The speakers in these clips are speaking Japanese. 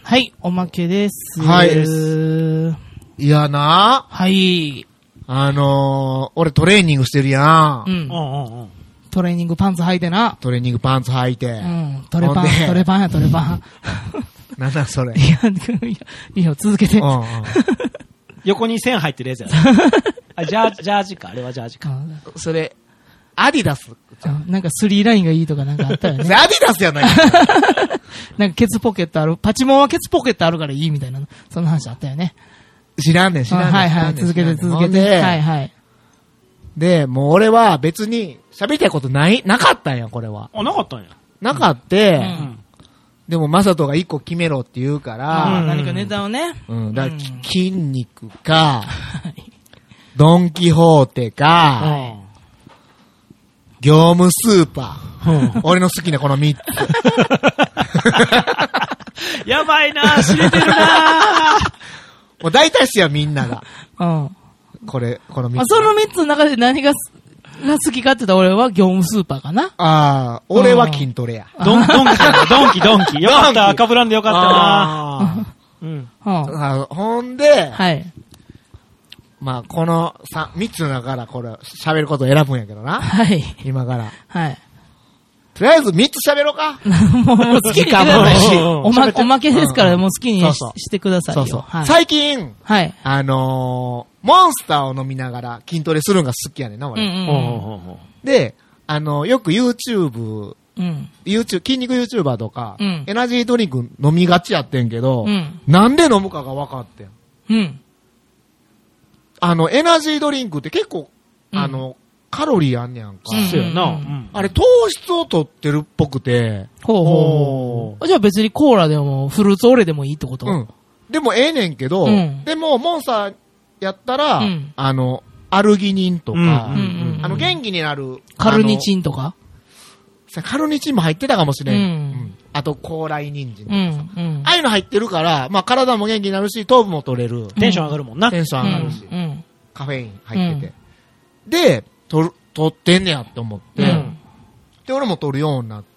はい、おまけです。 はい。いやな。 はい。 俺トレーニングしてるやん。 うん。トレーニングパンツ履いてな。 トレーニングパンツ履いて。 うん。トレパンや、トレパン。 なんだそれ。 いや、続けて。 横に線入ってるやつやあ、ジャージか。あれはジャージか。 それ、アディダス。 なんか3ラインがいいとかなんかあったよね。 アディダスやないか。 なんかケツポケットある。パチモンはケツポケットあるからいいみたいな、そんな話あったよね。 知らんねん。 はいはい、続けて。はいはい。 で、もう俺は別に喋りたいことなかったんや、これは。 あ、なかったんや。 なかって、でもマサトが一個決めろって言うから、 何かネタをね。 だから筋肉か、ドンキホーテか、業務スーパー。俺の好きなこの3つ。 やばいな、知れてるな。 もう大体しやみんなが。この3つ。 その3つの中で何が好きかって言ったら俺は業務スーパーかな。 俺は筋トレや。 ドンキ。よかった、赤ブランでよかったな。ほんで、 はい。 まあ、この3つの中からこれ喋ることを選ぶんやけどな。 はい。 今から。 はい。 とりあえず3つ喋ろうか。 もう好きにしてくださいし。おまけですからもう好きにしてくださいよ。 そう。最近、 はい。 モンスターを飲みながら筋トレするのが好きやねんな、俺。で、よくYouTube、筋肉 YouTuber とか、エナジードリンク飲みがちやってんけど、なんで飲むかが分かってん。エナジードリンクって結構、カロリーあんねやんか。 そうやな。 あれ、糖質を取ってるっぽくて。 ほう。じゃあ別にコーラでもフルーツオレでもいいってこと？ でもええねんけど、でも、モンスターやったら、アルギニンとか、元気になる。 カルニチンとか？ カルニチンも入ってたかもしれん。あと、高麗人参。ああいうの入ってるから、まあ、体も元気になるし、糖分も取れる。 テンション上がるもんな。 テンション上がるし。カフェイン入ってて。で、取ってんねやって思って。で、俺も取るようになって、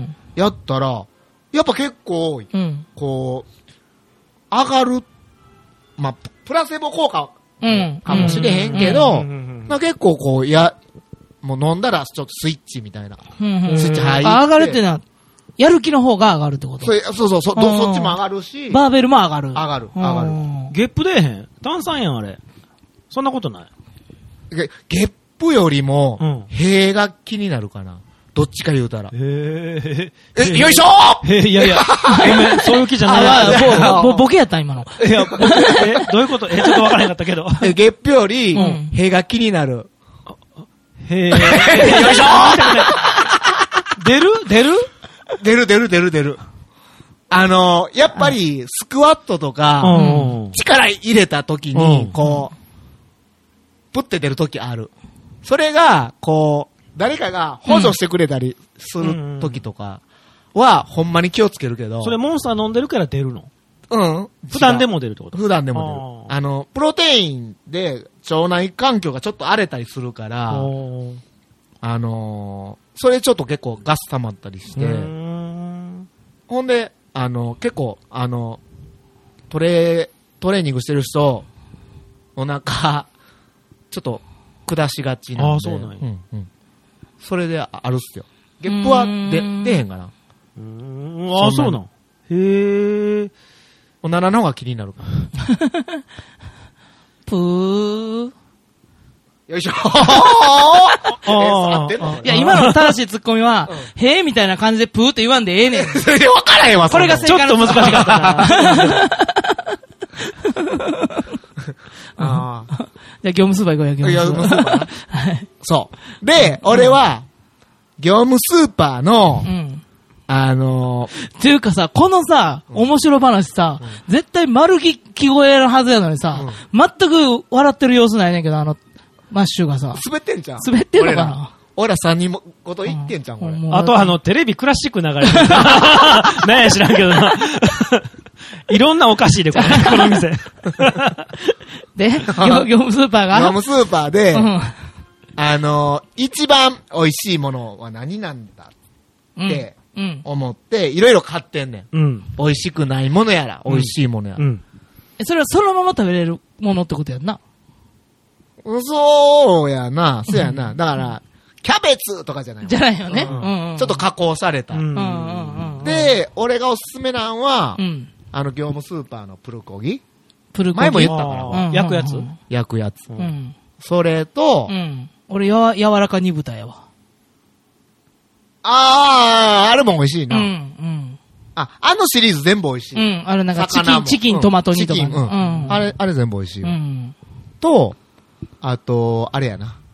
やったら、やっぱ結構、こう、上がる。まあ、プラセボ効果かもしれへんけど、結構こう、もう飲んだらちょっとスイッチみたいな。スイッチ入って。 上がるってのは、やる気の方が上がるってこと？ そう、そっちも上がるし。 バーベルも上がる。 上がる。 ゲップ出えへん？炭酸やん、あれ。そんなことない。 ゲップよりも、塀が気になるかな。どっちか言うたら。よいしょーいや、ごめん、そういう気じゃない。 ボケやった今の。 いや、どういうことちょっとわからへんかったけど。 ゲップより、塀が気になる。 よいしょー出るやっぱり、スクワットとか、力入れた時に、こう、プって出る時ある。それが、こう、誰かが補助してくれたりする時とかは、ほんまに気をつけるけど。 それモンスター飲んでるから出るの？ 普段でも出るってこと？ 普段でも出る。プロテインで腸内環境がちょっと荒れたりするから、それちょっと結構ガス溜まったりして、ほんで、結構、トレーニングしてる人、お腹、ちょっと下しがちなんで。 そうなんや。 それであるっすよ。ゲップは出へんかな。 そうなん。へえ。 おならの方が気になるかな。 ぷー。 よいしょいや、今の正しいツッコミは、へーみたいな感じでプーって言わんでええねん。 それで分からへんわ、 これが正解の。 ちょっと難しかったな。じゃあ、業務スーパー行こうよ、業務スーパー。 そう。で、俺は、業務スーパーの、 っていうかさ、このさ、面白話さ、絶対丸聞こえるはずやのにさ、全く笑ってる様子ないねんけど、マッシュがさ。 滑ってんじゃん。 滑ってんのかな？ 俺ら3人ごと言ってんじゃん、これ。 あとテレビクラシック流れてる。何や知らんけどな。いろんなお菓子でこの店。 で、業務スーパーが業務スーパーで、一番美味しいものは何なんだって思って、いろいろ買ってんねん。 うん。 美味しくないものやら、美味しいものやら。 うん。 それはそのまま食べれるものってことやんな。 そうやな、そうやな。だから、キャベツとかじゃない。 じゃないよね。 ちょっと加工された。で、俺がおすすめなんは、業務スーパーのプルコギ。前も言ったから。 焼くやつ焼くやつ。それと、 俺、柔らか煮豚やわ。 あれも美味しいな。あのシリーズ全部美味しい。 あれなんかチキントマト煮とか。 あれ全部美味しいよ。と、あと、あれやな。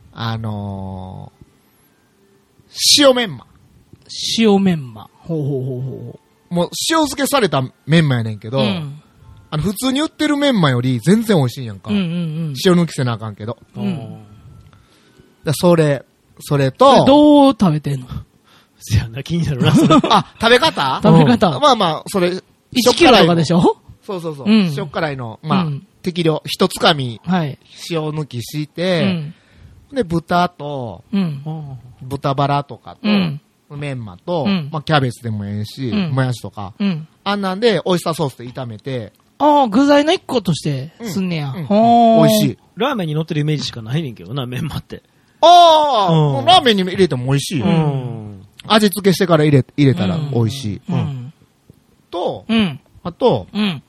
塩メンマ。 塩メンマ。ほうほうほうほう。もう塩漬けされたメンマやねんけど、普通に売ってるメンマより全然美味しいやんか。塩抜きせなあかんけど。それと、 どう食べてんの？ せやな、気になるな。 食べ方食べ方。 まあまあ、それ、 1キロとかでしょ？ そう。塩辛いの、まあ、適量、一つかみ、塩抜きして、で、豚と、豚バラとかと、メンマと、まあ、キャベツでもええし、もやしとか、あんなんで、オイスターソースで炒めて、 具材の一個としてすんねや。 美味しい。 ラーメンに乗ってるイメージしかないねんけどな、メンマって。 ラーメンに入れても美味しいよ。味付けしてから入れたら美味しい。と、あと、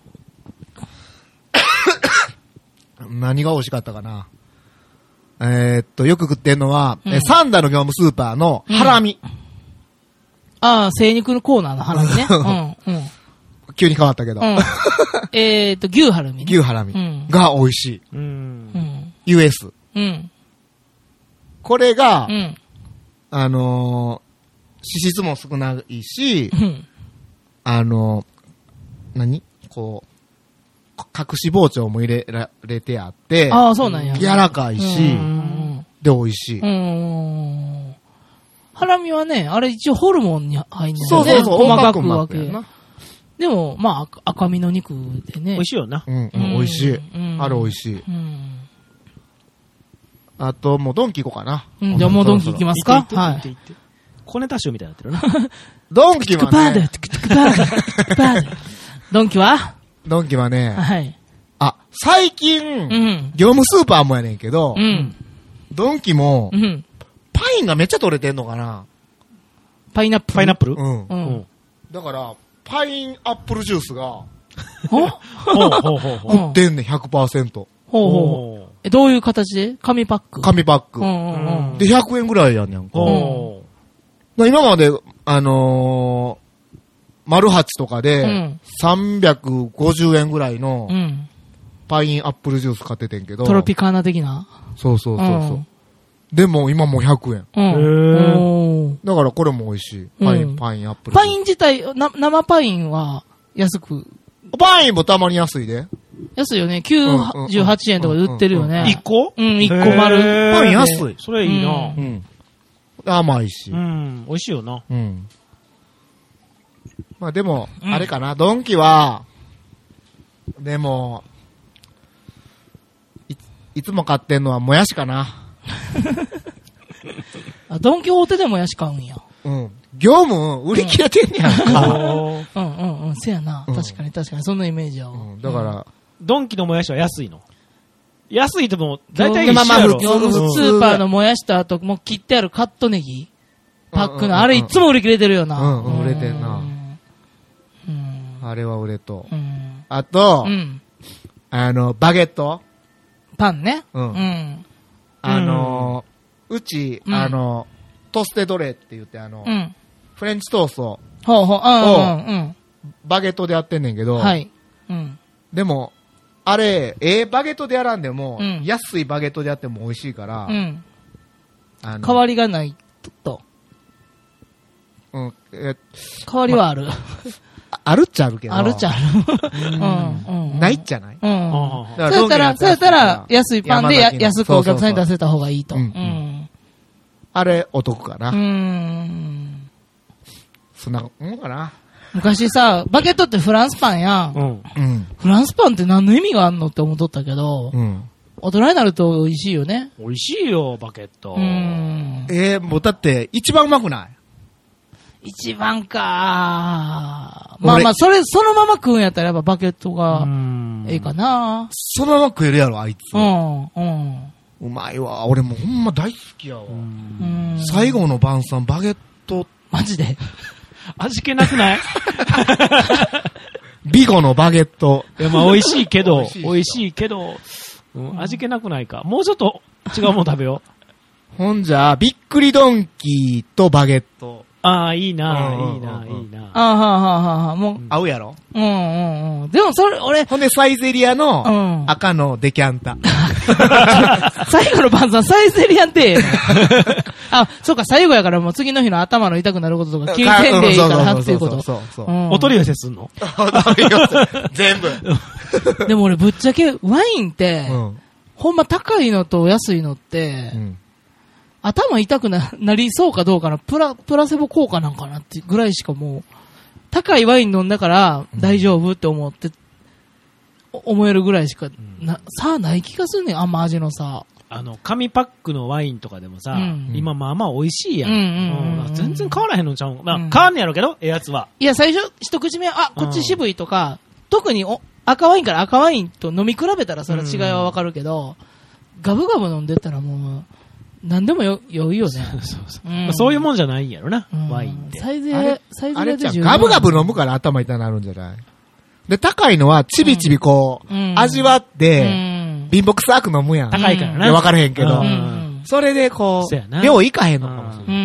何が美味しかったかな。よく食ってんのは、サンダの業務スーパーのハラミ。 精肉のコーナーのハラミね。 急に変わったけど。 牛ハラミ。 牛ハラミが美味しい。US。これが、脂質も少ないし、こう、隠し包丁も入れられてあって、 そうなんや。 柔らかいし、で、美味しい。 ハラミはね、あれ一応ホルモンに入んねんよね。 そう、 細かく分け。でも、まあ、赤身の肉でね。 美味しいよな。 美味しい。あれ美味しい。あと、もうドンキ行こうかな。 じゃあもうドンキ行きますか？はい。 小ネタ集みたいになってるな。 ドンキはね。 ドンキはね。 はい。 最近、業務スーパーもやねんけど、ドンキも、パインがめっちゃ取れてんのかな。 パイナップルだから、パインアップルジュースが、売ってんねん、100%。どういう形で？紙パック。 紙パック。で、100円ぐらいやねんか。今まで、マルハチとかで、350円ぐらいの、パインアップルジュース買っててんけど。 トロピカーナ的な？ そう。でも、今もう100円。だからこれも美味しい。パインアップルジュース。 パイン自体、生パインは安く。 パインもたまに安いで。 安いよね。98円とかで売ってるよね。 1個 1個丸。 パイン安い。 それいいな。 甘いし。 美味しいよな。 まあでも、あれかな、ドンキは、でも、いつも買ってんのはもやしかな。 ドンキホーテでもやし買うんや。 業務売り切れてんねやんか。 せやな。確かに、そんなイメージやわ。 だから、 ドンキのもやしは安いの？安いとも、だいたい一緒やろ。 業務スーパーのもやしとあと、もう切ってあるカットネギパックの、あれいつも売り切れてるよな。 売れてんな。あれは売れと。あと、バゲットパンね。 うち、トステドレって言って、フレンチトーストを、 バゲットでやってんねんけど、でも、あれ、バゲットでやらんでも、安いバゲットでやっても美味しいから、 代わりがないと。代わりはある。 あるっちゃあるけど。 あるっちゃある。 ないっちゃない。 そうやったら、安いパンで安くお客さんに出せた方がいいと。 あれ、お得かな。そんなもんかな。 昔さ、バゲットってフランスパンやん。フランスパンって何の意味があんのって思っとったけど、大人になると美味しいよね。 美味しいよ、バゲット。 もうだって、一番うまくない？ 一番か。まあまあ、そのまま食うんやったらやっぱバゲットがええかな。 そのまま食えるやろ、あいつ。 うん。 うまいわ。俺もほんま大好きやわ。最後の晩餐、バゲット。 マジで味気なくないビゴのバゲット。 いや、まあ美味しいけど、味気なくないか。もうちょっと違うもん食べよう。ほんじゃ、びっくりドンキーとバゲット。 ああ、いいな、いいな。 もう。 合うやろ？ でもそれ、俺。 ほんで、サイゼリアの赤のデキャンタ。 最後の晩餐、サイゼリアンって。あ、そうか、最後やからもう次の日の頭の痛くなることとか気にせんでいいからっていうこと。 そう。 お取り寄せすんの？ 全部。 でも俺ぶっちゃけワインって、ほんま高いのと安いのって、頭痛くなりそうかどうかのプラセボ効果なんかなってぐらいしかもう、高いワイン飲んだから大丈夫って思って、思えるぐらいしか、差ない気がすんねん、あんま味の差。 紙パックのワインとかでもさ、今まあまあ美味しいやん。全然変わらへんのちゃうの。まあ変わんねやろうけど、やつは。 いや、最初、一口目、こっち渋いとか、特に赤ワインから赤ワインと飲み比べたらそれは違いはわかるけど、ガブガブ飲んでったらもう、何でも良いよね。 そういうもんじゃないんやろな、ワインって。 サイゼリアで十分。 ガブガブ飲むから頭痛くなるんじゃない？で、高いのはちびちびこう、味わって、貧乏くさく飲むやん。 高いからな。 いや、わからへんけど。それでこう、量いかへんのかもしれない。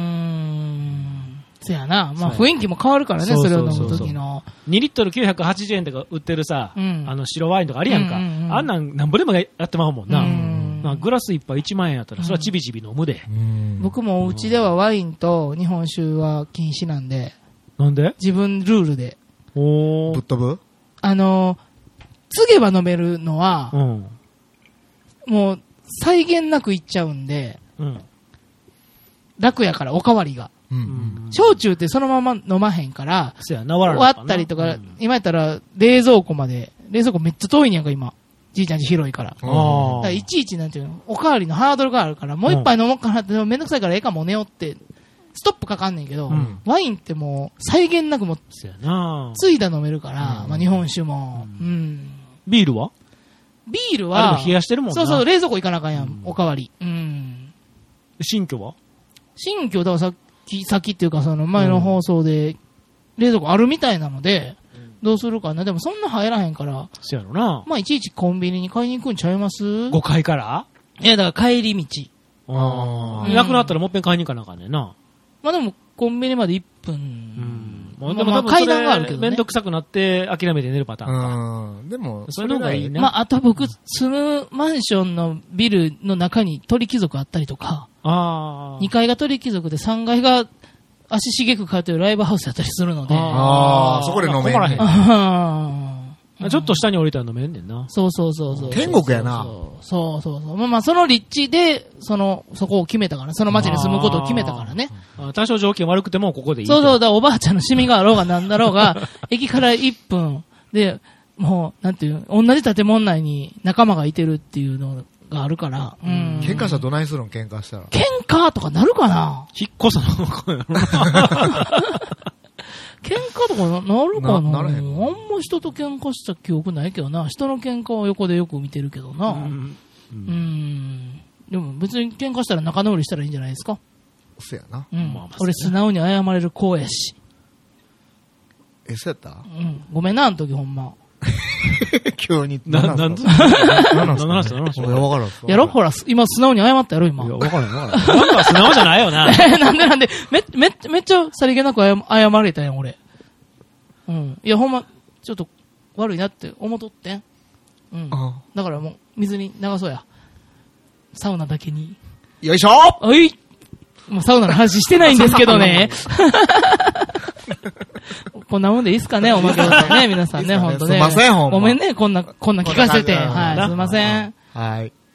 そやな。まあ雰囲気も変わるからね、それを飲むときの。 2リットル980円とか売ってるさ、白ワインとかあるやんか。あんなんなんぼでもやってまうもんな。グラス一杯1万円やったら、それはちびちび飲むで。 僕もお家ではワインと日本酒は禁止なんで。 なんで？ 自分ルールで。 ぶっ飛ぶ？ 継げば飲めるのは、もう際限なくいっちゃうんで、楽やからおかわりが。焼酎ってそのまま飲まへんから、終わったりとか、今やったら冷蔵庫めっちゃ遠いんやんか今。じいちゃんち広いから。だからいちいちなんていうの、おかわりのハードルがあるから、もう一杯飲もうかなって、めんどくさいからええかもう寝よって、ストップかかんねんけど、ワインってもう際限なくも、ついだ飲めるから、まあ日本酒も。 ビールは冷やしてるもんな。 そう、冷蔵庫行かなあかんやん、おかわり。 新居はだからさっきっていうかその前の放送で、冷蔵庫あるみたいなので、どうするかな。でもそんな入らへんから。 そうやろな。 まあいちいちコンビニに買いに行くんちゃいます？5 階から？ いやだから帰り道。 なくなったらもっぺん買いに行かなあかんねんな。 まあでもコンビニまで1分。 でも多分階段があるけどね。めんどくさくなって諦めて寝るパターンか。 でもそういうのがいいね。 まああと僕住むマンションのビルの中に鳥貴族あったりとか。2階が鳥貴族で3階が足しげく通ってるライブハウスやったりするので。 そこで飲めんねん。 ちょっと下に降りたら飲めんねんな。 そう。 天国やな。 そう。まあその立地で、そこを決めたから、その町に住むことを決めたからね。 多少条件悪くてもここでいい。 そう、だおばあちゃんの趣味があろうがなんだろうが、駅から1分で、もう、なんていう、同じ建物内に仲間がいてるっていうのがあるから。 喧嘩したらどないするん？喧嘩したら。 喧嘩とかなるかな？ 引っ越さなのかな。 喧嘩とかなるかな？ ならへん。 あんま人と喧嘩した記憶ないけどな。人の喧嘩は横でよく見てるけどな。でも別に喧嘩したら仲直りしたらいいんじゃないですか？ そうやな。 俺素直に謝れる子やし。 そうやった？ ごめんな、あの時ほんま。 急に。 なんでやろほら、今素直に謝ったやろ、今。 いや、わからん。なんか素直じゃないよな。 なんで、めっちゃさりげなく謝れたやん、俺。いや、ほんま、ちょっと悪いなって思っとってん。だからもう、水に流そうや。サウナだけに。 よいしょはい。もうサウナの話してないんですけどね。こんなもんでいいっすかね、おまけだとね、皆さんね、ほんとね。 すいません、ほんま。 ごめんね、こんな聞かせて。はい、すいません。 はい。